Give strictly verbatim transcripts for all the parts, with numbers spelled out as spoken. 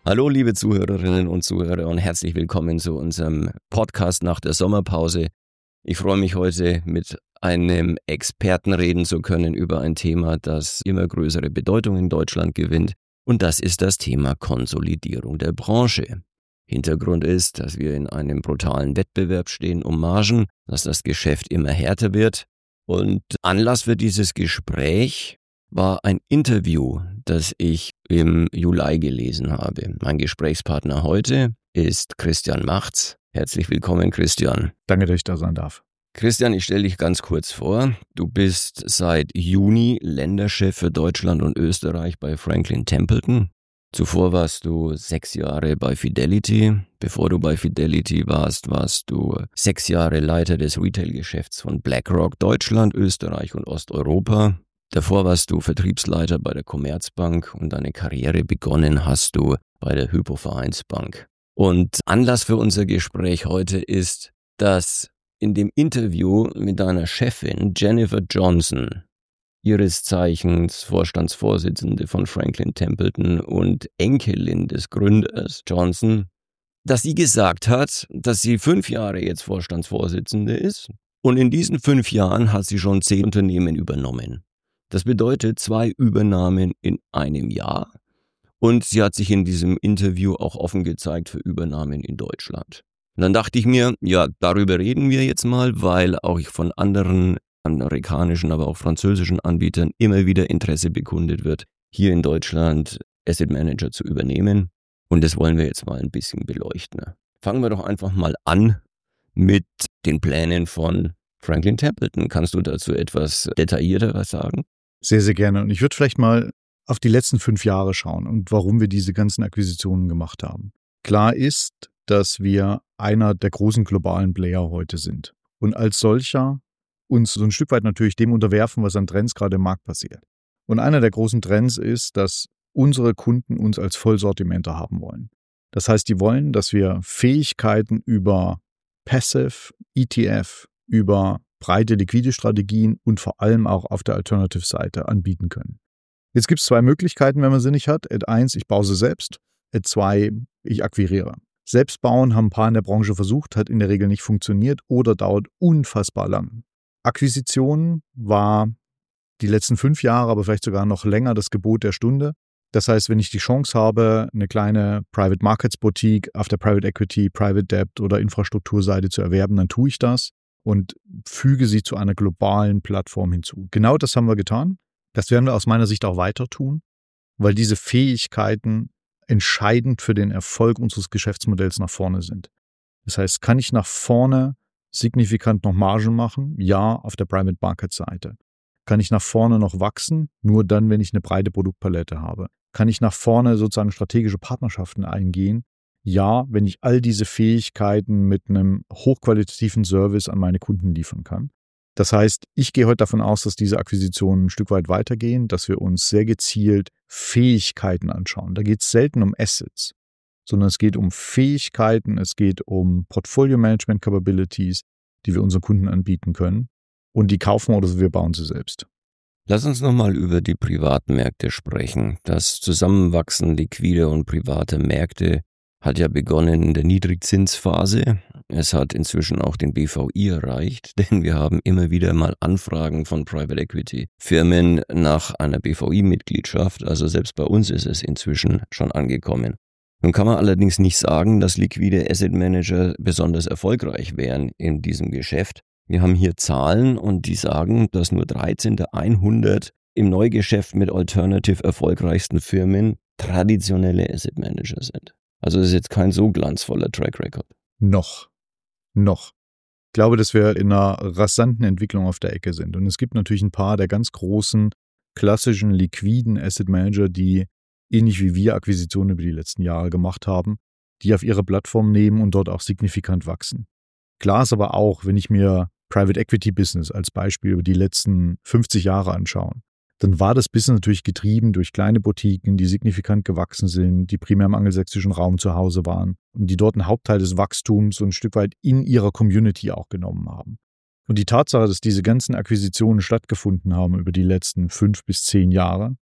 Hallo liebe Zuhörerinnen und Zuhörer und herzlich willkommen zu unserem Podcast nach der Sommerpause. Ich freue mich heute mit einem Experten reden zu können über ein Thema, das immer größere Bedeutung in Deutschland gewinnt, und das ist das Thema Konsolidierung der Branche. Hintergrund ist, dass wir in einem brutalen Wettbewerb stehen um Margen, dass das Geschäft immer härter wird, und Anlass für dieses Gespräch war ein Interview, das ich im Juli gelesen habe. Mein Gesprächspartner heute ist Christian Machtz. Herzlich willkommen, Christian. Danke, dass ich da sein darf. Christian, ich stelle dich ganz kurz vor. Du bist seit Juni Länderchef für Deutschland und Österreich bei Franklin Templeton. Zuvor warst du sechs Jahre bei Fidelity. Bevor du bei Fidelity warst, warst du sechs Jahre Leiter des Retail-Geschäfts von BlackRock Deutschland, Österreich und Osteuropa. Davor warst du Vertriebsleiter bei der Commerzbank und deine Karriere begonnen hast du bei der Hypo-Vereinsbank. Und Anlass für unser Gespräch heute ist, dass in dem Interview mit deiner Chefin Jennifer Johnson, ihres Zeichens Vorstandsvorsitzende von Franklin Templeton und Enkelin des Gründers Johnson, dass sie gesagt hat, dass sie fünf Jahre jetzt Vorstandsvorsitzende ist und in diesen fünf Jahren hat sie schon zehn Unternehmen übernommen. Das bedeutet zwei Übernahmen in einem Jahr, und sie hat sich in diesem Interview auch offen gezeigt für Übernahmen in Deutschland. Und dann dachte ich mir, ja, darüber reden wir jetzt mal, weil auch von anderen amerikanischen, aber auch französischen Anbietern immer wieder Interesse bekundet wird, hier in Deutschland Asset Manager zu übernehmen. Und das wollen wir jetzt mal ein bisschen beleuchten. Fangen wir doch einfach mal an mit den Plänen von Franklin Templeton. Kannst du dazu etwas detaillierter was sagen? Sehr, sehr gerne. Und ich würde vielleicht mal auf die letzten fünf Jahre schauen und warum wir diese ganzen Akquisitionen gemacht haben. Klar ist, dass wir einer der großen globalen Player heute sind und als solcher uns so ein Stück weit natürlich dem unterwerfen, was an Trends gerade im Markt passiert. Und einer der großen Trends ist, dass unsere Kunden uns als Vollsortimenter haben wollen. Das heißt, die wollen, dass wir Fähigkeiten über Passive, E T F, über breite liquide Strategien und vor allem auch auf der Alternative-Seite anbieten können. Jetzt gibt es zwei Möglichkeiten, wenn man sie nicht hat. Ad eins, ich baue sie selbst. Ad zwei, ich akquiriere. Selbst bauen haben ein paar in der Branche versucht, hat in der Regel nicht funktioniert oder dauert unfassbar lang. Akquisition war die letzten fünf Jahre, aber vielleicht sogar noch länger das Gebot der Stunde. Das heißt, wenn ich die Chance habe, eine kleine Private Markets Boutique auf der Private Equity, Private Debt oder Infrastrukturseite zu erwerben, dann tue ich das und füge sie zu einer globalen Plattform hinzu. Genau das haben wir getan. Das werden wir aus meiner Sicht auch weiter tun, weil diese Fähigkeiten entscheidend für den Erfolg unseres Geschäftsmodells nach vorne sind. Das heißt, kann ich nach vorne signifikant noch Margen machen? Ja, auf der Private Market Seite. Kann ich nach vorne noch wachsen? Nur dann, wenn ich eine breite Produktpalette habe. Kann ich nach vorne sozusagen strategische Partnerschaften eingehen? Ja, wenn ich all diese Fähigkeiten mit einem hochqualitativen Service an meine Kunden liefern kann. Das heißt, ich gehe heute davon aus, dass diese Akquisitionen ein Stück weit weitergehen, dass wir uns sehr gezielt Fähigkeiten anschauen. Da geht es selten um Assets, sondern es geht um Fähigkeiten, es geht um Portfolio-Management-Capabilities, die wir unseren Kunden anbieten können. Und die kaufen oder wir bauen sie selbst. Lass uns nochmal über die Privatmärkte sprechen. Das Zusammenwachsen liquider und privater Märkte hat ja begonnen in der Niedrigzinsphase. Es hat inzwischen auch den B V I erreicht, denn wir haben immer wieder mal Anfragen von Private Equity Firmen nach einer B V I-Mitgliedschaft. Also selbst bei uns ist es inzwischen schon angekommen. Nun kann man allerdings nicht sagen, dass liquide Asset Manager besonders erfolgreich wären in diesem Geschäft. Wir haben hier Zahlen und die sagen, dass nur dreizehn der hundert im Neugeschäft mit Alternative erfolgreichsten Firmen traditionelle Asset Manager sind. Also das ist jetzt kein so glanzvoller Track Record. Noch. Noch. Ich glaube, dass wir in einer rasanten Entwicklung auf der Ecke sind. Und es gibt natürlich ein paar der ganz großen, klassischen, liquiden Asset Manager, die ähnlich wie wir Akquisitionen über die letzten Jahre gemacht haben, die auf ihre Plattform nehmen und dort auch signifikant wachsen. Klar ist aber auch, wenn ich mir Private Equity Business als Beispiel über die letzten fünfzig Jahre anschaue, dann war das Business natürlich getrieben durch kleine Boutiquen, die signifikant gewachsen sind, die primär im angelsächsischen Raum zu Hause waren und die dort einen Hauptteil des Wachstums so ein Stück weit in ihrer Community auch genommen haben. Und die Tatsache, dass diese ganzen Akquisitionen stattgefunden haben über die letzten fünf bis zehn Jahre,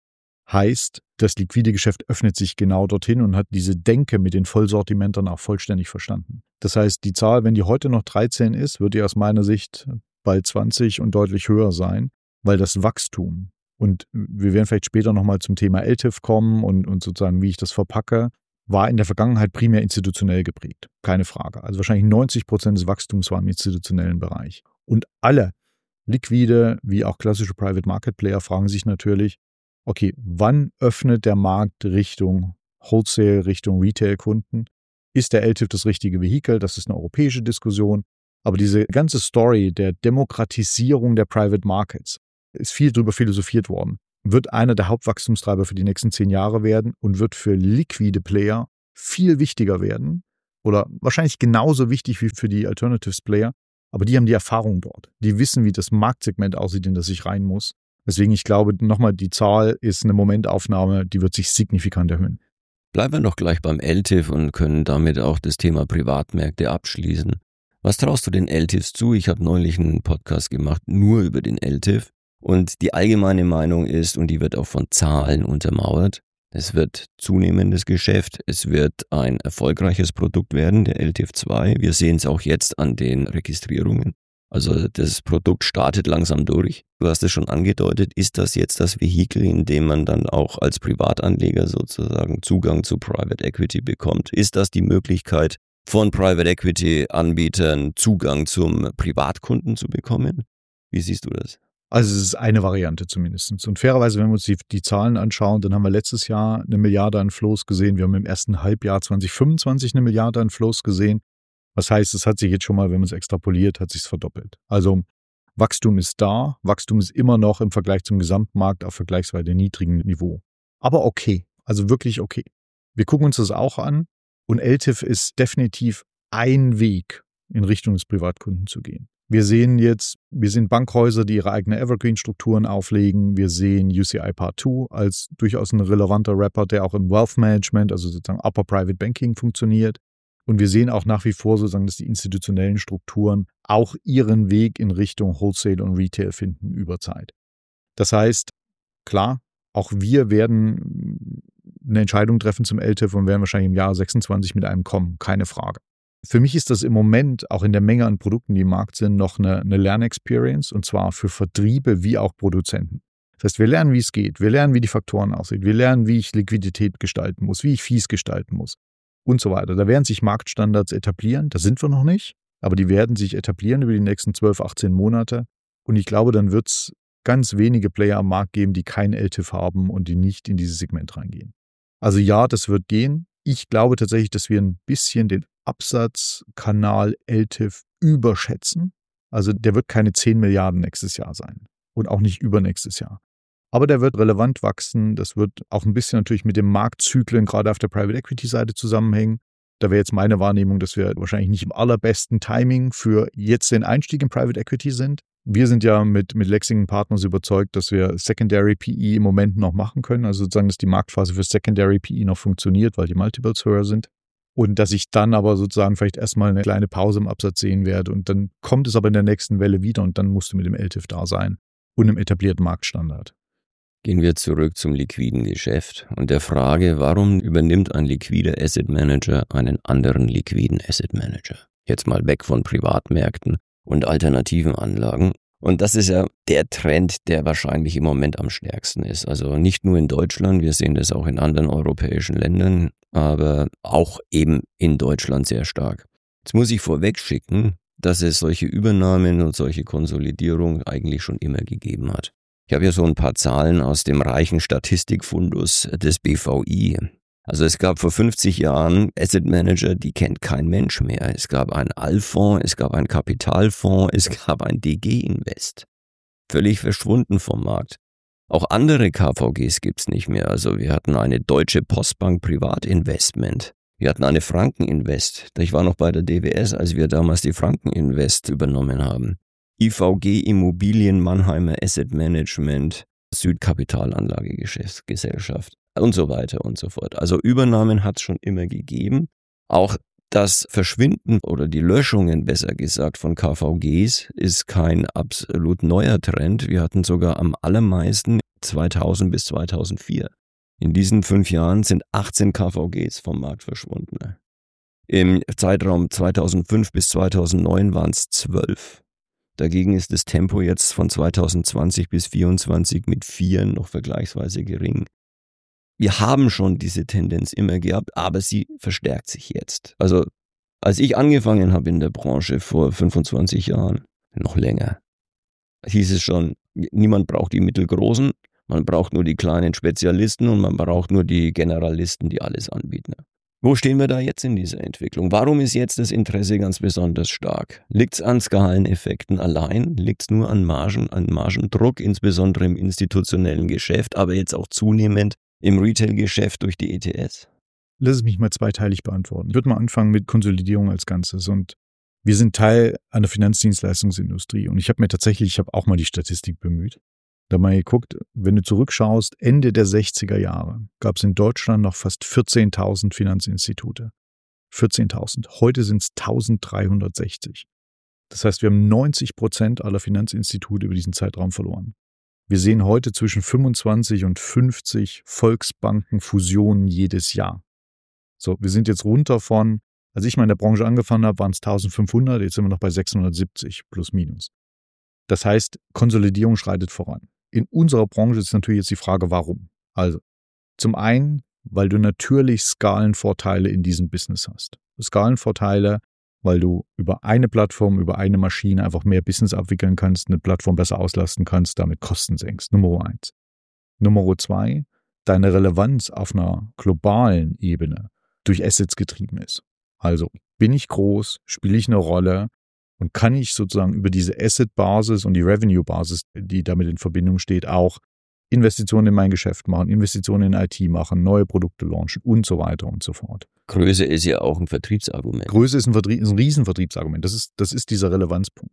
Heißt, das liquide Geschäft öffnet sich genau dorthin und hat diese Denke mit den Vollsortimentern auch vollständig verstanden. Das heißt, die Zahl, wenn die heute noch dreizehn ist, wird die aus meiner Sicht bald zwanzig und deutlich höher sein, weil das Wachstum, und wir werden vielleicht später nochmal zum Thema L T I F kommen und, und sozusagen, wie ich das verpacke, war in der Vergangenheit primär institutionell geprägt. Keine Frage. Also wahrscheinlich neunzig Prozent des Wachstums war im institutionellen Bereich. Und alle liquide wie auch klassische Private Market Player fragen sich natürlich, okay, wann öffnet der Markt Richtung Wholesale, Richtung Retail-Kunden? Ist der L T I F das richtige Vehikel? Das ist eine europäische Diskussion. Aber diese ganze Story der Demokratisierung der Private Markets ist viel darüber philosophiert worden. Wird einer der Hauptwachstumstreiber für die nächsten zehn Jahre werden und wird für liquide Player viel wichtiger werden oder wahrscheinlich genauso wichtig wie für die Alternatives-Player. Aber die haben die Erfahrung dort. Die wissen, wie das Marktsegment aussieht, in das ich rein muss. Deswegen, ich glaube, nochmal, die Zahl ist eine Momentaufnahme, die wird sich signifikant erhöhen. Bleiben wir noch gleich beim L T I F und können damit auch das Thema Privatmärkte abschließen. Was traust du den L T I Fs zu? Ich habe neulich einen Podcast gemacht, nur über den L T I F. Und die allgemeine Meinung ist, und die wird auch von Zahlen untermauert, es wird zunehmendes Geschäft, es wird ein erfolgreiches Produkt werden, der L T I F zwei. Wir sehen es auch jetzt an den Registrierungen. Also das Produkt startet langsam durch. Du hast es schon angedeutet, ist das jetzt das Vehikel, in dem man dann auch als Privatanleger sozusagen Zugang zu Private Equity bekommt? Ist das die Möglichkeit, von Private Equity Anbietern Zugang zum Privatkunden zu bekommen? Wie siehst du das? Also es ist eine Variante zumindest. Und fairerweise, wenn wir uns die, die Zahlen anschauen, dann haben wir letztes Jahr eine Milliarde an Flows gesehen. Wir haben im ersten Halbjahr zwanzig fünfundzwanzig eine Milliarde an Flows gesehen. Was heißt, es hat sich jetzt schon mal, wenn man es extrapoliert, hat sich es verdoppelt. Also Wachstum ist da. Wachstum ist immer noch im Vergleich zum Gesamtmarkt auf vergleichsweise niedrigem Niveau. Aber okay. Also wirklich okay. Wir gucken uns das auch an. Und L T I F ist definitiv ein Weg, in Richtung des Privatkunden zu gehen. Wir sehen jetzt, wir sehen Bankhäuser, die ihre eigene Evergreen-Strukturen auflegen. Wir sehen U C I Part zwei als durchaus ein relevanter Rapper, der auch im Wealth Management, also sozusagen Upper Private Banking funktioniert. Und wir sehen auch nach wie vor sozusagen, dass die institutionellen Strukturen auch ihren Weg in Richtung Wholesale und Retail finden über Zeit. Das heißt, klar, auch wir werden eine Entscheidung treffen zum L T I F und werden wahrscheinlich im Jahr sechsundzwanzig mit einem kommen, keine Frage. Für mich ist das im Moment auch in der Menge an Produkten, die im Markt sind, noch eine, eine Lernexperience und zwar für Vertriebe wie auch Produzenten. Das heißt, wir lernen, wie es geht, wir lernen, wie die Faktoren aussehen, wir lernen, wie ich Liquidität gestalten muss, wie ich Fees gestalten muss und so weiter. Da werden sich Marktstandards etablieren, da sind wir noch nicht, aber die werden sich etablieren über die nächsten zwölf, achtzehn Monate und ich glaube, dann wird es ganz wenige Player am Markt geben, die kein L T I F haben und die nicht in dieses Segment reingehen. Also ja, das wird gehen. Ich glaube tatsächlich, dass wir ein bisschen den Absatzkanal L T I F überschätzen. Also der wird keine zehn Milliarden nächstes Jahr sein und auch nicht übernächstes Jahr. Aber der wird relevant wachsen. Das wird auch ein bisschen natürlich mit den Marktzyklen gerade auf der Private Equity Seite zusammenhängen. Da wäre jetzt meine Wahrnehmung, dass wir wahrscheinlich nicht im allerbesten Timing für jetzt den Einstieg in Private Equity sind. Wir sind ja mit, mit Lexington Partners überzeugt, dass wir Secondary P E im Moment noch machen können. Also sozusagen, dass die Marktphase für Secondary P E noch funktioniert, weil die Multiples höher sind. Und dass ich dann aber sozusagen vielleicht erstmal eine kleine Pause im Absatz sehen werde. Und dann kommt es aber in der nächsten Welle wieder und dann musst du mit dem L T I F da sein und einem etablierten Marktstandard. Gehen wir zurück zum liquiden Geschäft und der Frage, warum übernimmt ein liquider Asset Manager einen anderen liquiden Asset Manager? Jetzt mal weg von Privatmärkten und alternativen Anlagen. Und das ist ja der Trend, der wahrscheinlich im Moment am stärksten ist. Also nicht nur in Deutschland, wir sehen das auch in anderen europäischen Ländern, aber auch eben in Deutschland sehr stark. Jetzt muss ich vorweg schicken, dass es solche Übernahmen und solche Konsolidierung eigentlich schon immer gegeben hat. Ich habe ja so ein paar Zahlen aus dem reichen Statistikfundus des B V I. Also es gab vor fünfzig Jahren Asset Manager, die kennt kein Mensch mehr. Es gab einen Allfonds, es gab einen Kapitalfonds, es gab ein D G Invest. Völlig verschwunden vom Markt. Auch andere K V Gs gibt's nicht mehr. Also wir hatten eine Deutsche Postbank Privatinvestment. Wir hatten eine Franken-Invest. Ich war noch bei der D W S, als wir damals die Franken-Invest übernommen haben. I V G Immobilien Mannheimer Asset Management, Südkapitalanlagegesellschaft und so weiter und so fort. Also Übernahmen hat es schon immer gegeben. Auch das Verschwinden oder die Löschungen, besser gesagt, von K V Gs ist kein absolut neuer Trend. Wir hatten sogar am allermeisten zweitausend bis zweitausendvier. In diesen fünf Jahren sind achtzehn K V Gs vom Markt verschwunden. Im Zeitraum zweitausendfünf bis zweitausendneun waren es zwölf. Dagegen ist das Tempo jetzt von zweitausendzwanzig bis zweitausendvierundzwanzig mit vier noch vergleichsweise gering. Wir haben schon diese Tendenz immer gehabt, aber sie verstärkt sich jetzt. Also als ich angefangen habe in der Branche vor fünfundzwanzig Jahren, noch länger, hieß es schon, niemand braucht die Mittelgroßen, man braucht nur die kleinen Spezialisten und man braucht nur die Generalisten, die alles anbieten. Wo stehen wir da jetzt in dieser Entwicklung? Warum ist jetzt das Interesse ganz besonders stark? Liegt es an Skaleneffekten allein? Liegt es nur an Margen, an Margendruck, insbesondere im institutionellen Geschäft, aber jetzt auch zunehmend im Retail-Geschäft durch die E T Fs? Lass es mich mal zweiteilig beantworten. Ich würde mal anfangen mit Konsolidierung als Ganzes. Und wir sind Teil einer Finanzdienstleistungsindustrie. Und ich habe mir tatsächlich, ich habe auch mal die Statistik bemüht. Da mal geguckt, wenn du zurückschaust, Ende der sechziger Jahre gab es in Deutschland noch fast vierzehntausend Finanzinstitute. vierzehntausend. Heute sind es eintausenddreihundertsechzig. Das heißt, wir haben neunzig Prozent aller Finanzinstitute über diesen Zeitraum verloren. Wir sehen heute zwischen fünfundzwanzig und fünfzig Volksbankenfusionen jedes Jahr. So, wir sind jetzt runter von, als ich mal in der Branche angefangen habe, waren es eintausendfünfhundert, jetzt sind wir noch bei sechshundertsiebzig plus minus. Das heißt, Konsolidierung schreitet voran. In unserer Branche ist natürlich jetzt die Frage, warum? Also, zum einen, weil du natürlich Skalenvorteile in diesem Business hast. Skalenvorteile, weil du über eine Plattform, über eine Maschine einfach mehr Business abwickeln kannst, eine Plattform besser auslasten kannst, damit Kosten senkst. Nummer eins. Nummer zwei, deine Relevanz auf einer globalen Ebene durch Assets getrieben ist. Also, bin ich groß, spiele ich eine Rolle und kann ich sozusagen über diese Asset-Basis und die Revenue-Basis, die damit in Verbindung steht, auch Investitionen in mein Geschäft machen, Investitionen in I T machen, neue Produkte launchen und so weiter und so fort. Größe ist ja auch ein Vertriebsargument. Größe ist ein, Vertrie- ist ein Riesenvertriebsargument. Das ist, das ist dieser Relevanzpunkt.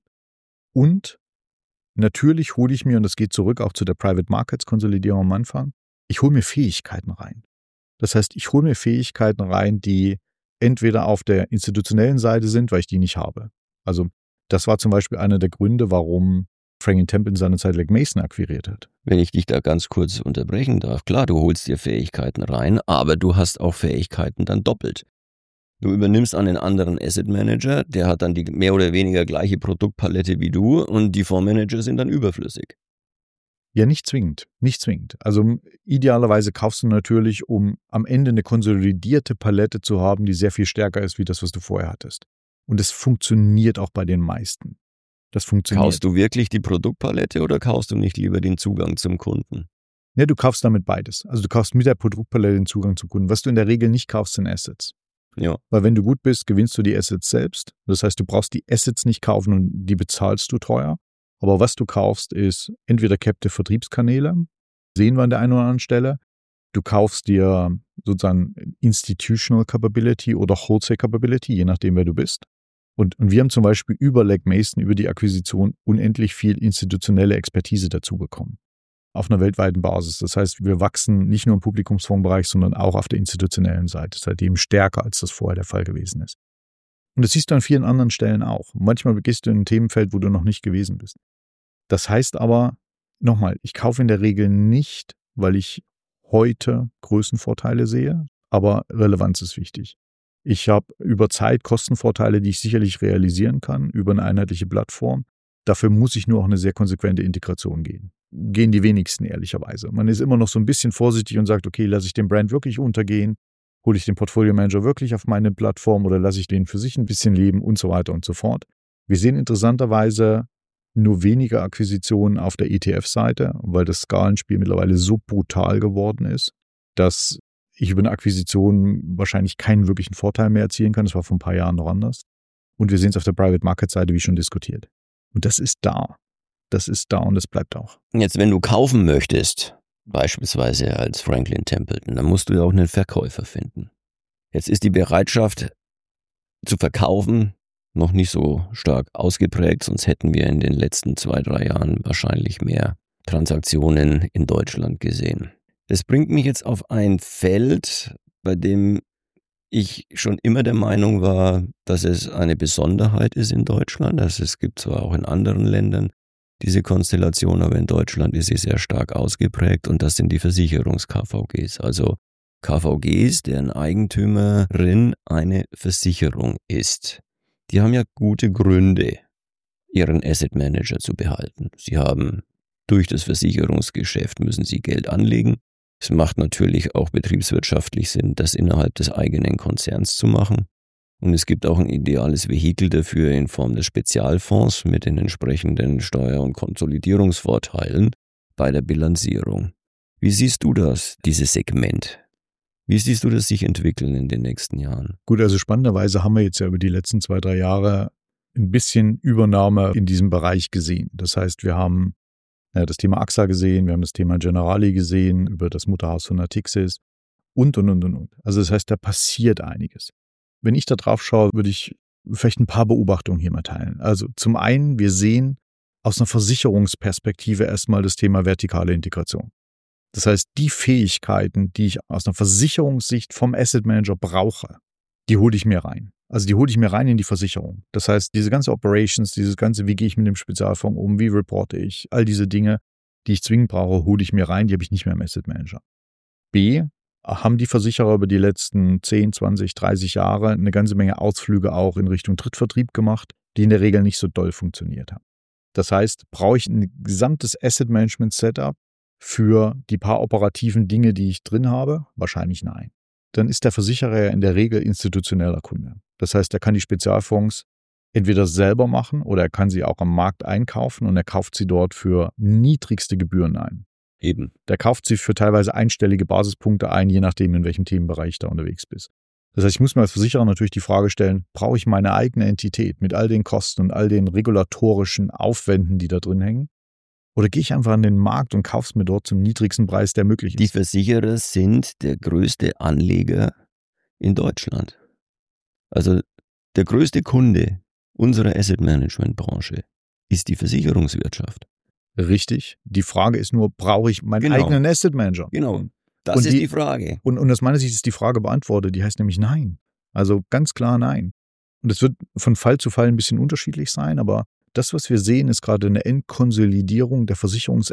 Und natürlich hole ich mir, und das geht zurück auch zu der Private Markets Konsolidierung am Anfang, ich hole mir Fähigkeiten rein. Das heißt, ich hole mir Fähigkeiten rein, die entweder auf der institutionellen Seite sind, weil ich die nicht habe. Also das war zum Beispiel einer der Gründe, warum Franklin Templeton seinerzeit Legg Mason akquiriert hat. Wenn ich dich da ganz kurz unterbrechen darf, klar, du holst dir Fähigkeiten rein, aber du hast auch Fähigkeiten dann doppelt. Du übernimmst einen anderen Asset Manager, der hat dann die mehr oder weniger gleiche Produktpalette wie du und die Fondsmanager sind dann überflüssig. Ja, nicht zwingend, nicht zwingend. Also idealerweise kaufst du natürlich, um am Ende eine konsolidierte Palette zu haben, die sehr viel stärker ist, wie das, was du vorher hattest. Und es funktioniert auch bei den meisten. Das funktioniert. Kaufst du wirklich die Produktpalette oder kaufst du nicht lieber den Zugang zum Kunden? Ja, du kaufst damit beides. Also du kaufst mit der Produktpalette den Zugang zum Kunden. Was du in der Regel nicht kaufst, sind Assets. Ja. Weil wenn du gut bist, gewinnst du die Assets selbst. Das heißt, du brauchst die Assets nicht kaufen und die bezahlst du teuer. Aber was du kaufst, ist entweder captive Vertriebskanäle, sehen wir an der einen oder anderen Stelle. Du kaufst dir sozusagen Institutional Capability oder Wholesale Capability, je nachdem, wer du bist. Und, und wir haben zum Beispiel über Legg Mason, über die Akquisition unendlich viel institutionelle Expertise dazu bekommen. Auf einer weltweiten Basis. Das heißt, wir wachsen nicht nur im Publikumsfondsbereich, sondern auch auf der institutionellen Seite, seitdem stärker, als das vorher der Fall gewesen ist. Und das siehst du an vielen anderen Stellen auch. Manchmal gehst du in ein Themenfeld, wo du noch nicht gewesen bist. Das heißt aber, nochmal, ich kaufe in der Regel nicht, weil ich heute Größenvorteile sehe, aber Relevanz ist wichtig. Ich habe über Zeit Kostenvorteile, die ich sicherlich realisieren kann, über eine einheitliche Plattform. Dafür muss ich nur auch eine sehr konsequente Integration gehen. Gehen die wenigsten, ehrlicherweise. Man ist immer noch so ein bisschen vorsichtig und sagt, okay, lasse ich den Brand wirklich untergehen? Hole ich den Portfolio Manager wirklich auf meine Plattform oder lasse ich den für sich ein bisschen leben und so weiter und so fort. Wir sehen interessanterweise nur weniger Akquisitionen auf der E T F-Seite, weil das Skalenspiel mittlerweile so brutal geworden ist, dass ich über eine Akquisition wahrscheinlich keinen wirklichen Vorteil mehr erzielen kann. Das war vor ein paar Jahren noch anders. Und wir sehen es auf der Private Market Seite, wie schon diskutiert. Und das ist da. Das ist da und das bleibt auch. Jetzt, wenn du kaufen möchtest, beispielsweise als Franklin Templeton, dann musst du ja auch einen Verkäufer finden. Jetzt ist die Bereitschaft zu verkaufen noch nicht so stark ausgeprägt, sonst hätten wir in den letzten zwei, drei Jahren wahrscheinlich mehr Transaktionen in Deutschland gesehen. Das bringt mich jetzt auf ein Feld, bei dem ich schon immer der Meinung war, dass es eine Besonderheit ist in Deutschland. Also es gibt zwar auch in anderen Ländern diese Konstellation, aber in Deutschland ist sie sehr stark ausgeprägt und das sind die Versicherungs-K V Gs. Also K V Gs, deren Eigentümerin eine Versicherung ist. Die haben ja gute Gründe, ihren Asset Manager zu behalten. Sie haben durch das Versicherungsgeschäft müssen sie Geld anlegen. Es macht natürlich auch betriebswirtschaftlich Sinn, das innerhalb des eigenen Konzerns zu machen. Und es gibt auch ein ideales Vehikel dafür in Form des Spezialfonds mit den entsprechenden Steuer- und Konsolidierungsvorteilen bei der Bilanzierung. Wie siehst du das, dieses Segment? Wie siehst du das sich entwickeln in den nächsten Jahren? Gut, also spannenderweise haben wir jetzt ja über die letzten zwei, drei Jahre ein bisschen Übernahme in diesem Bereich gesehen. Das heißt, wir haben ja, das Thema A X A gesehen, wir haben das Thema Generali gesehen, über das Mutterhaus von Natixis und, und, und, und, und. Also das heißt, da passiert einiges. Wenn ich da drauf schaue, würde ich vielleicht ein paar Beobachtungen hier mal teilen. Also zum einen, wir sehen aus einer Versicherungsperspektive erstmal das Thema vertikale Integration. Das heißt, die Fähigkeiten, die ich aus einer Versicherungssicht vom Asset Manager brauche, die hole ich mir rein. Also die hole ich mir rein in die Versicherung. Das heißt, diese ganze Operations, dieses ganze, wie gehe ich mit dem Spezialfonds um, wie reporte ich, all diese Dinge, die ich zwingend brauche, hole ich mir rein, die habe ich nicht mehr im Asset Manager. B, haben die Versicherer über die letzten zehn, zwanzig, dreißig Jahre eine ganze Menge Ausflüge auch in Richtung Drittvertrieb gemacht, die in der Regel nicht so doll funktioniert haben. Das heißt, brauche ich ein gesamtes Asset Management Setup für die paar operativen Dinge, die ich drin habe? Wahrscheinlich nein. Dann ist der Versicherer ja in der Regel institutioneller Kunde. Das heißt, er kann die Spezialfonds entweder selber machen oder er kann sie auch am Markt einkaufen und er kauft sie dort für niedrigste Gebühren ein. Eben. Der kauft sie für teilweise einstellige Basispunkte ein, je nachdem, in welchem Themenbereich ich da unterwegs bist. Das heißt, ich muss mir als Versicherer natürlich die Frage stellen, brauche ich meine eigene Entität mit all den Kosten und all den regulatorischen Aufwänden, die da drin hängen? Oder gehe ich einfach an den Markt und kaufe es mir dort zum niedrigsten Preis, der möglich ist? Die Versicherer sind der größte Anleger in Deutschland. Also der größte Kunde unserer Asset-Management-Branche ist die Versicherungswirtschaft. Richtig. Die Frage ist nur, brauche ich meinen Genau. eigenen Asset Manager? Genau, das Und ist die- die Frage. Und, und aus meiner Sicht ist die Frage beantwortet, die heißt nämlich nein. Also ganz klar nein. Und es wird von Fall zu Fall ein bisschen unterschiedlich sein, aber das, was wir sehen, ist gerade eine Endkonsolidierung der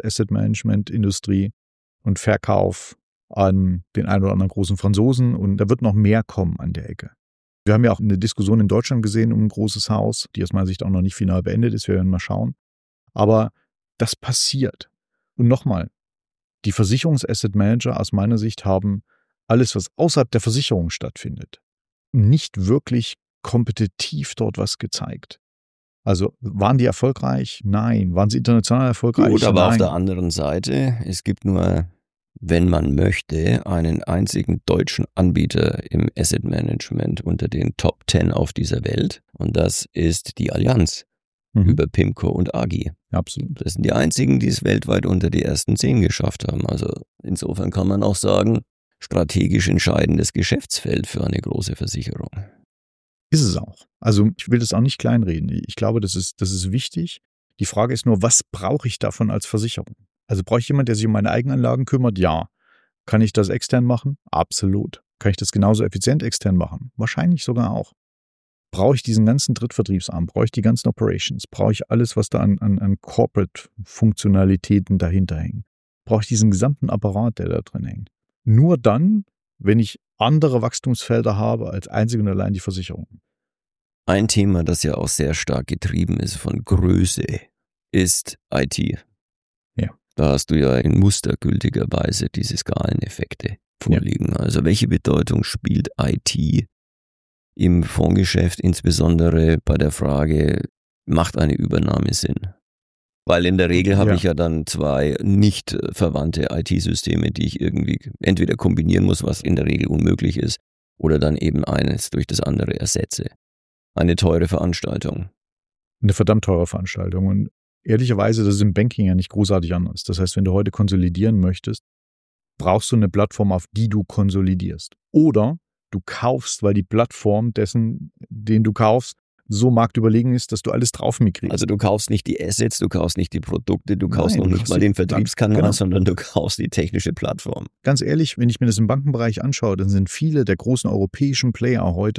Versicherungs-Asset-Management-Industrie und Verkauf an den einen oder anderen großen Franzosen und da wird noch mehr kommen an der Ecke. Wir haben ja auch eine Diskussion in Deutschland gesehen um ein großes Haus, die aus meiner Sicht auch noch nicht final beendet ist, wir werden mal schauen. Aber das passiert. Und nochmal, die Versicherungs-Asset-Manager aus meiner Sicht haben alles, was außerhalb der Versicherung stattfindet, nicht wirklich kompetitiv dort was gezeigt. Also waren die erfolgreich? Nein. Waren sie international erfolgreich? Gut, aber Nein. auf der anderen Seite, es gibt nur, wenn man möchte, einen einzigen deutschen Anbieter im Asset Management unter den Top Ten auf dieser Welt und das ist die Allianz Mhm. über PIMCO und A G I. Absolut. Das sind die einzigen, die es weltweit unter die ersten zehn geschafft haben. Also insofern kann man auch sagen, strategisch entscheidendes Geschäftsfeld für eine große Versicherung. Ist es auch. Also ich will das auch nicht kleinreden. Ich glaube, das ist, das ist wichtig. Die Frage ist nur, was brauche ich davon als Versicherung? Also brauche ich jemanden, der sich um meine Eigenanlagen kümmert? Ja. Kann ich das extern machen? Absolut. Kann ich das genauso effizient extern machen? Wahrscheinlich sogar auch. Brauche ich diesen ganzen Drittvertriebsarm? Brauche ich die ganzen Operations? Brauche ich alles, was da an, an, an Corporate-Funktionalitäten dahinter hängt? Brauche ich diesen gesamten Apparat, der da drin hängt? Nur dann, wenn ich andere Wachstumsfelder habe als einzig und allein die Versicherung. Ein Thema, das ja auch sehr stark getrieben ist von Größe, ist I T. Ja. Da hast du ja in mustergültigerweise diese Skaleneffekte vorliegen. Ja. Also welche Bedeutung spielt I T im Fondsgeschäft, insbesondere bei der Frage, macht eine Übernahme Sinn? Weil in der Regel habe ja. ich ja dann zwei nicht verwandte I T-Systeme, die ich irgendwie entweder kombinieren muss, was in der Regel unmöglich ist, oder dann eben eines durch das andere ersetze. Eine teure Veranstaltung. Eine verdammt teure Veranstaltung. Und ehrlicherweise, das ist im Banking ja nicht großartig anders. Das heißt, wenn du heute konsolidieren möchtest, brauchst du eine Plattform, auf die du konsolidierst. Oder du kaufst, weil die Plattform dessen, den du kaufst, so marktüberlegen ist, dass du alles drauf migrierst. Also du kaufst nicht die Assets, du kaufst nicht die Produkte, du kaufst Nein, noch du nicht kaufst mal die- den Vertriebskanal, genau. sondern du kaufst die technische Plattform. Ganz ehrlich, wenn ich mir das im Bankenbereich anschaue, dann sind viele der großen europäischen Player heute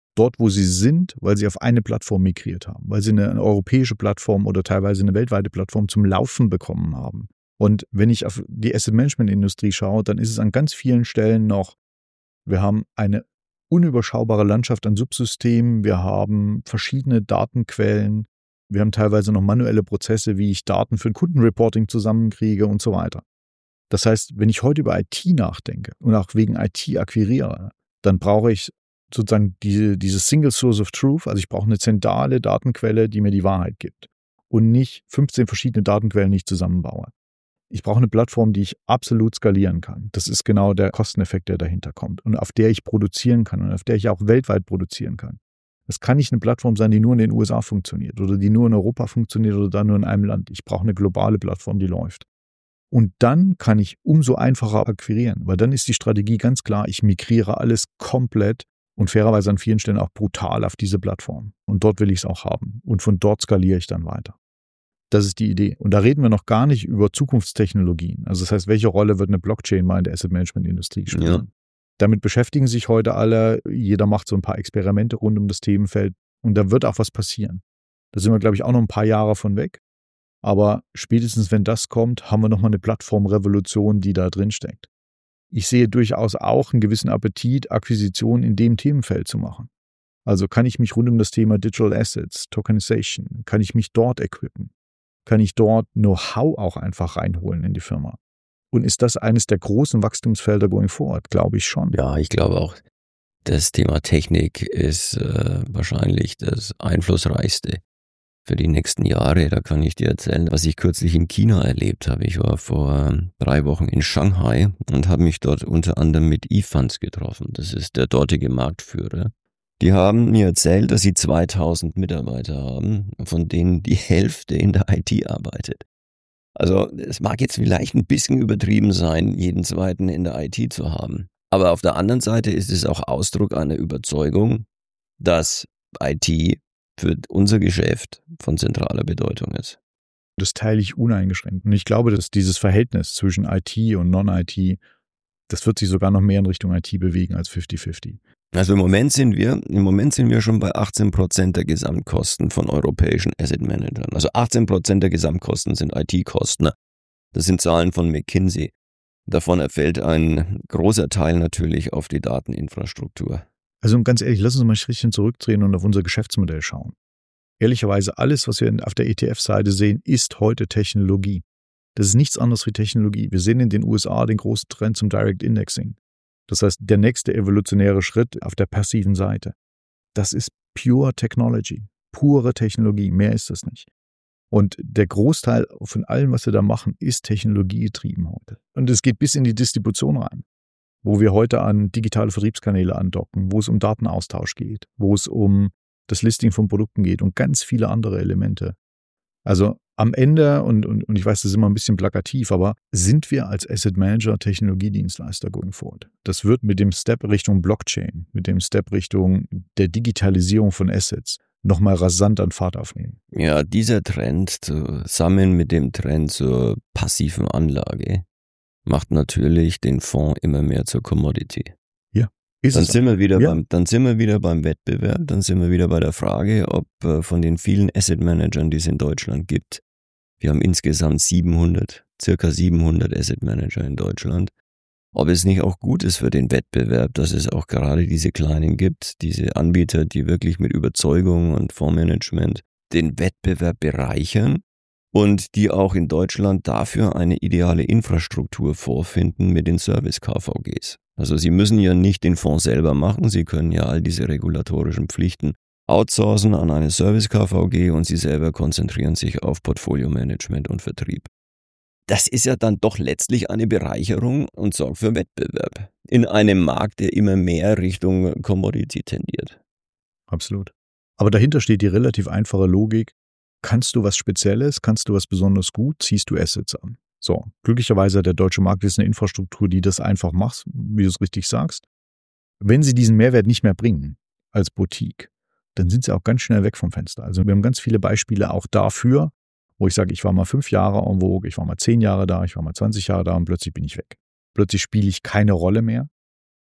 dort, wo sie sind, weil sie auf eine Plattform migriert haben, weil sie eine, eine europäische Plattform oder teilweise eine weltweite Plattform zum Laufen bekommen haben. Und wenn ich auf die Asset-Management-Industrie schaue, dann ist es an ganz vielen Stellen noch, wir haben eine unüberschaubare Landschaft an Subsystemen, wir haben verschiedene Datenquellen, wir haben teilweise noch manuelle Prozesse, wie ich Daten für ein Kundenreporting zusammenkriege und so weiter. Das heißt, wenn ich heute über I T nachdenke und auch wegen I T akquiriere, dann brauche ich sozusagen diese, diese Single Source of Truth, also ich brauche eine zentrale Datenquelle, die mir die Wahrheit gibt und nicht fünfzehn verschiedene Datenquellen, die ich zusammenbaue. Ich brauche eine Plattform, die ich absolut skalieren kann. Das ist genau der Kosteneffekt, der dahinter kommt und auf der ich produzieren kann und auf der ich auch weltweit produzieren kann. Es kann nicht eine Plattform sein, die nur in den U S A funktioniert oder die nur in Europa funktioniert oder dann nur in einem Land. Ich brauche eine globale Plattform, die läuft. Und dann kann ich umso einfacher akquirieren, weil dann ist die Strategie ganz klar, ich migriere alles komplett und fairerweise an vielen Stellen auch brutal auf diese Plattform. Und dort will ich es auch haben. Und von dort skaliere ich dann weiter. Das ist die Idee. Und da reden wir noch gar nicht über Zukunftstechnologien. Also das heißt, welche Rolle wird eine Blockchain mal in der Asset-Management-Industrie spielen? Ja. Damit beschäftigen sich heute alle. Jeder macht so ein paar Experimente rund um das Themenfeld. Und da wird auch was passieren. Da sind wir, glaube ich, auch noch ein paar Jahre von weg. Aber spätestens, wenn das kommt, haben wir nochmal eine Plattformrevolution, die da drin steckt. Ich sehe durchaus auch einen gewissen Appetit, Akquisitionen in dem Themenfeld zu machen. Also kann ich mich rund um das Thema Digital Assets, Tokenization, kann ich mich dort equippen? Kann ich dort Know-how auch einfach reinholen in die Firma? Und ist das eines der großen Wachstumsfelder going forward? Glaube ich schon. Ja, ich glaube auch, das Thema Technik ist äh, wahrscheinlich das einflussreichste für die nächsten Jahre. Da kann ich dir erzählen, was ich kürzlich in China erlebt habe. Ich war vor drei Wochen in Shanghai und habe mich dort unter anderem mit eFunds getroffen. Das ist der dortige Marktführer. Die haben mir erzählt, dass sie zweitausend Mitarbeiter haben, von denen die Hälfte in der I T arbeitet. Also es mag jetzt vielleicht ein bisschen übertrieben sein, jeden zweiten in der I T zu haben. Aber auf der anderen Seite ist es auch Ausdruck einer Überzeugung, dass I T für unser Geschäft von zentraler Bedeutung ist. Das teile ich uneingeschränkt. Und ich glaube, dass dieses Verhältnis zwischen I T und Non-I T, das wird sich sogar noch mehr in Richtung I T bewegen als fünfzig fünfzig. Also im Moment sind wir, im Moment sind wir schon bei achtzehn Prozent der Gesamtkosten von europäischen Asset Managern. Also achtzehn Prozent der Gesamtkosten sind I T-Kosten. Das sind Zahlen von McKinsey. Davon erfällt ein großer Teil natürlich auf die Dateninfrastruktur. Also ganz ehrlich, lass uns mal ein Schrittchen zurückdrehen und auf unser Geschäftsmodell schauen. Ehrlicherweise, alles, was wir auf der E T F-Seite sehen, ist heute Technologie. Das ist nichts anderes wie Technologie. Wir sehen in den U S A den großen Trend zum Direct Indexing. Das heißt, der nächste evolutionäre Schritt auf der passiven Seite. Das ist pure Technology, pure Technologie, mehr ist das nicht. Und der Großteil von allem, was wir da machen, ist technologiegetrieben heute. Und es geht bis in die Distribution rein, wo wir heute an digitale Vertriebskanäle andocken, wo es um Datenaustausch geht, wo es um das Listing von Produkten geht und ganz viele andere Elemente. Also am Ende, und, und, und ich weiß, das ist immer ein bisschen plakativ, aber sind wir als Asset Manager Technologiedienstleister going forward? Das wird mit dem Step Richtung Blockchain, mit dem Step Richtung der Digitalisierung von Assets nochmal rasant an Fahrt aufnehmen. Ja, dieser Trend zusammen mit dem Trend zur passiven Anlage macht natürlich den Fonds immer mehr zur Commodity. Ja, ist dann es. Sind wir wieder ja. beim, dann sind wir wieder beim Wettbewerb, dann sind wir wieder bei der Frage, ob äh, von den vielen Asset Managern, die es in Deutschland gibt, wir haben insgesamt siebenhundert, circa siebenhundert Asset Manager in Deutschland, ob es nicht auch gut ist für den Wettbewerb, dass es auch gerade diese kleinen gibt, diese Anbieter, die wirklich mit Überzeugung und Fondsmanagement den Wettbewerb bereichern und die auch in Deutschland dafür eine ideale Infrastruktur vorfinden mit den Service-K V Gs. Also sie müssen ja nicht den Fonds selber machen, sie können ja all diese regulatorischen Pflichten outsourcen an eine Service-K V G und sie selber konzentrieren sich auf Portfolio-Management und Vertrieb. Das ist ja dann doch letztlich eine Bereicherung und sorgt für Wettbewerb in einem Markt, der immer mehr Richtung Commodity tendiert. Absolut. Aber dahinter steht die relativ einfache Logik, kannst du was Spezielles, kannst du was besonders gut, ziehst du Assets an. So, glücklicherweise hat der deutsche Markt jetzt eine Infrastruktur, die das einfach macht, wie du es richtig sagst. Wenn sie diesen Mehrwert nicht mehr bringen als Boutique, dann sind sie auch ganz schnell weg vom Fenster. Also wir haben ganz viele Beispiele auch dafür, wo ich sage, ich war mal fünf Jahre en vogue, ich war mal zehn Jahre da, ich war mal zwanzig Jahre da und plötzlich bin ich weg. Plötzlich spiele ich keine Rolle mehr.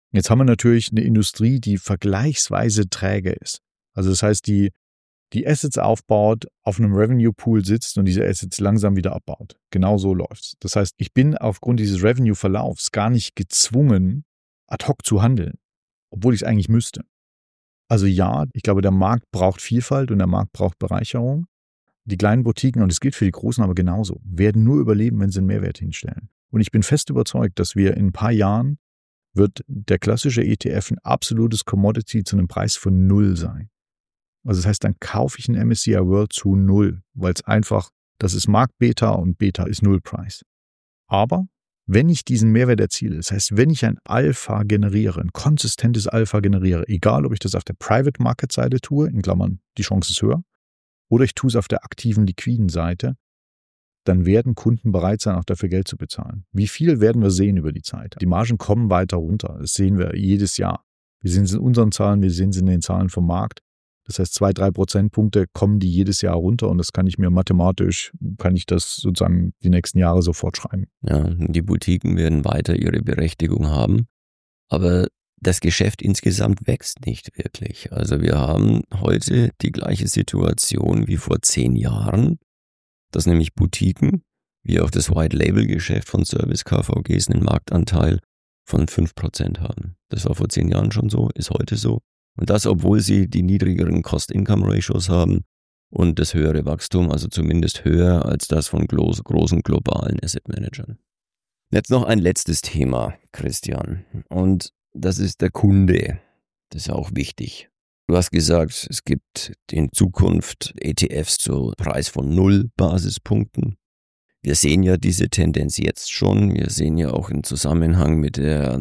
Jetzt haben wir natürlich eine Industrie, die vergleichsweise träge ist. Also das heißt, die, die Assets aufbaut, auf einem Revenue-Pool sitzt und diese Assets langsam wieder abbaut. Genau so läuft's. Das heißt, ich bin aufgrund dieses Revenue-Verlaufs gar nicht gezwungen, ad hoc zu handeln, obwohl ich es eigentlich müsste. Also ja, ich glaube, der Markt braucht Vielfalt und der Markt braucht Bereicherung. Die kleinen Boutiquen, und es gilt für die Großen aber genauso, werden nur überleben, wenn sie einen Mehrwert hinstellen. Und ich bin fest überzeugt, dass wir in ein paar Jahren wird der klassische E T F ein absolutes Commodity zu einem Preis von null sein. Also das heißt, dann kaufe ich einen M S C I World zu null, weil es einfach, das ist Marktbeta und Beta ist Nullpreis. Aber wenn ich diesen Mehrwert erziele, das heißt, wenn ich ein Alpha generiere, ein konsistentes Alpha generiere, egal ob ich das auf der Private Market Seite tue, in Klammern, die Chance ist höher, oder ich tue es auf der aktiven, liquiden Seite, dann werden Kunden bereit sein, auch dafür Geld zu bezahlen. Wie viel werden wir sehen über die Zeit? Die Margen kommen weiter runter. Das sehen wir jedes Jahr. Wir sehen es in unseren Zahlen, wir sehen es in den Zahlen vom Markt. Das heißt, zwei, drei Prozentpunkte kommen die jedes Jahr runter und das kann ich mir mathematisch, kann ich das sozusagen die nächsten Jahre sofort schreiben. Ja, die Boutiquen werden weiter ihre Berechtigung haben, aber das Geschäft insgesamt wächst nicht wirklich. Also wir haben heute die gleiche Situation wie vor zehn Jahren, dass nämlich Boutiquen, wie auch das White-Label-Geschäft von Service-K V Gs einen Marktanteil von fünf Prozent haben. Das war vor zehn Jahren schon so, ist heute so. Und das, obwohl sie die niedrigeren Cost-Income-Ratios haben und das höhere Wachstum, also zumindest höher als das von groß, großen globalen Asset-Managern. Jetzt noch ein letztes Thema, Christian. Und das ist der Kunde. Das ist auch wichtig. Du hast gesagt, es gibt in Zukunft E T Fs zu Preis von null Basispunkten. Wir sehen ja diese Tendenz jetzt schon. Wir sehen ja auch im Zusammenhang mit der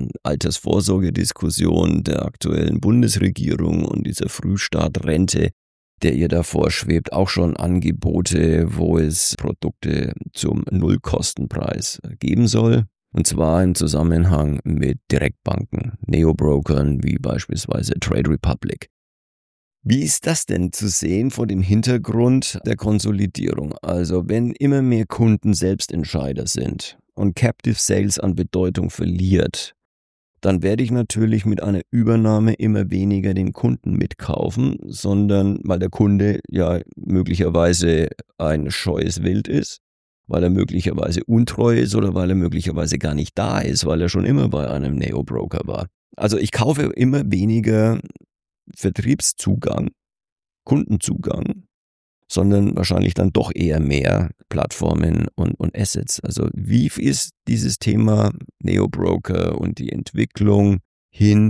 Altersvorsorgediskussion der aktuellen Bundesregierung und dieser Frühstartrente, der ihr da vorschwebt, auch schon Angebote, wo es Produkte zum Nullkostenpreis geben soll. Und zwar im Zusammenhang mit Direktbanken, Neobrokern wie beispielsweise Trade Republic. Wie ist das denn zu sehen vor dem Hintergrund der Konsolidierung? Also wenn immer mehr Kunden Selbstentscheider sind und Captive Sales an Bedeutung verliert, dann werde ich natürlich mit einer Übernahme immer weniger den Kunden mitkaufen, sondern weil der Kunde ja möglicherweise ein scheues Wild ist, weil er möglicherweise untreu ist oder weil er möglicherweise gar nicht da ist, weil er schon immer bei einem Neo-Broker war. Also ich kaufe immer weniger Vertriebszugang, Kundenzugang, sondern wahrscheinlich dann doch eher mehr Plattformen und, und Assets. Also wie ist dieses Thema Neo-Broker und die Entwicklung hin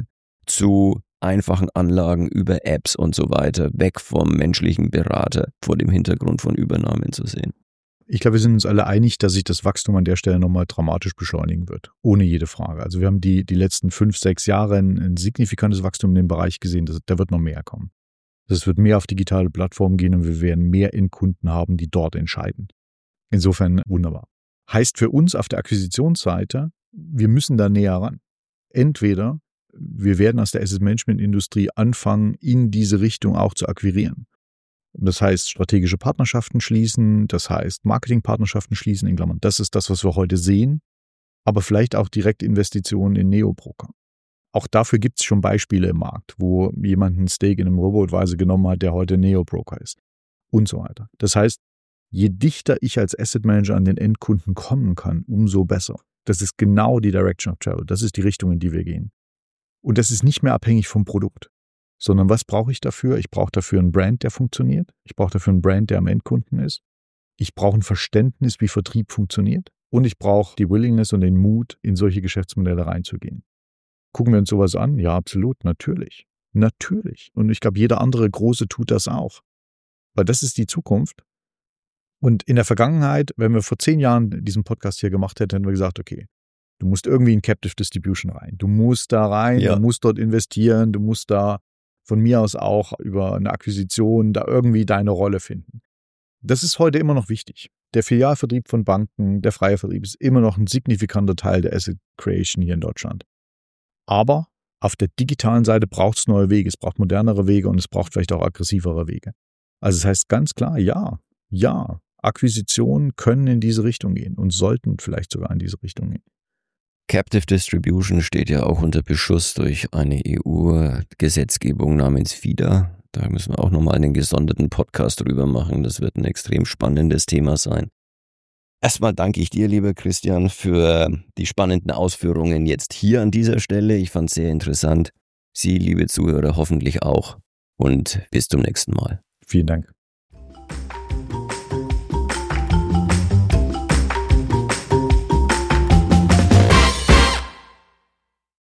zu einfachen Anlagen über Apps und so weiter, weg vom menschlichen Berater vor dem Hintergrund von Übernahmen zu sehen? Ich glaube, wir sind uns alle einig, dass sich das Wachstum an der Stelle nochmal dramatisch beschleunigen wird. Ohne jede Frage. Also wir haben die, die letzten fünf, sechs Jahre ein, ein signifikantes Wachstum in dem Bereich gesehen. Das, da wird noch mehr kommen. Es wird mehr auf digitale Plattformen gehen und wir werden mehr Endkunden haben, die dort entscheiden. Insofern wunderbar. Heißt für uns auf der Akquisitionsseite, wir müssen da näher ran. Entweder wir werden aus der Asset-Management-Industrie anfangen, in diese Richtung auch zu akquirieren. Das heißt, strategische Partnerschaften schließen, das heißt, Marketingpartnerschaften schließen, in Klammern. Das ist das, was wir heute sehen, aber vielleicht auch Direktinvestitionen in Neo-Broker. Auch dafür gibt es schon Beispiele im Markt, wo jemand einen Stake in einem Robo-Advisor genommen hat, der heute Neo-Broker ist und so weiter. Das heißt, je dichter ich als Asset Manager an den Endkunden kommen kann, umso besser. Das ist genau die Direction of Travel. Das ist die Richtung, in die wir gehen. Und das ist nicht mehr abhängig vom Produkt. Sondern was brauche ich dafür? Ich brauche dafür einen Brand, der funktioniert. Ich brauche dafür einen Brand, der am Endkunden ist. Ich brauche ein Verständnis, wie Vertrieb funktioniert. Und ich brauche die Willingness und den Mut, in solche Geschäftsmodelle reinzugehen. Gucken wir uns sowas an? Ja, absolut, natürlich. Natürlich. Und ich glaube, jeder andere Große tut das auch. Weil das ist die Zukunft. Und in der Vergangenheit, wenn wir vor zehn Jahren diesen Podcast hier gemacht hätten, hätten wir gesagt, okay, du musst irgendwie in Captive Distribution rein. Du musst da rein, ja. Du musst dort investieren, du musst da von mir aus auch über eine Akquisition da irgendwie deine Rolle finden. Das ist heute immer noch wichtig. Der Filialvertrieb von Banken, der freie Vertrieb ist immer noch ein signifikanter Teil der Asset Creation hier in Deutschland. Aber auf der digitalen Seite braucht es neue Wege, es braucht modernere Wege und es braucht vielleicht auch aggressivere Wege. Also das heißt ganz klar, ja, ja, Akquisitionen können in diese Richtung gehen und sollten vielleicht sogar in diese Richtung gehen. Captive Distribution steht ja auch unter Beschuss durch eine E U-Gesetzgebung namens FIDA. Da müssen wir auch nochmal einen gesonderten Podcast drüber machen. Das wird ein extrem spannendes Thema sein. Erstmal danke ich dir, lieber Christian, für die spannenden Ausführungen jetzt hier an dieser Stelle. Ich fand es sehr interessant. Sie, liebe Zuhörer, hoffentlich auch. Und bis zum nächsten Mal. Vielen Dank.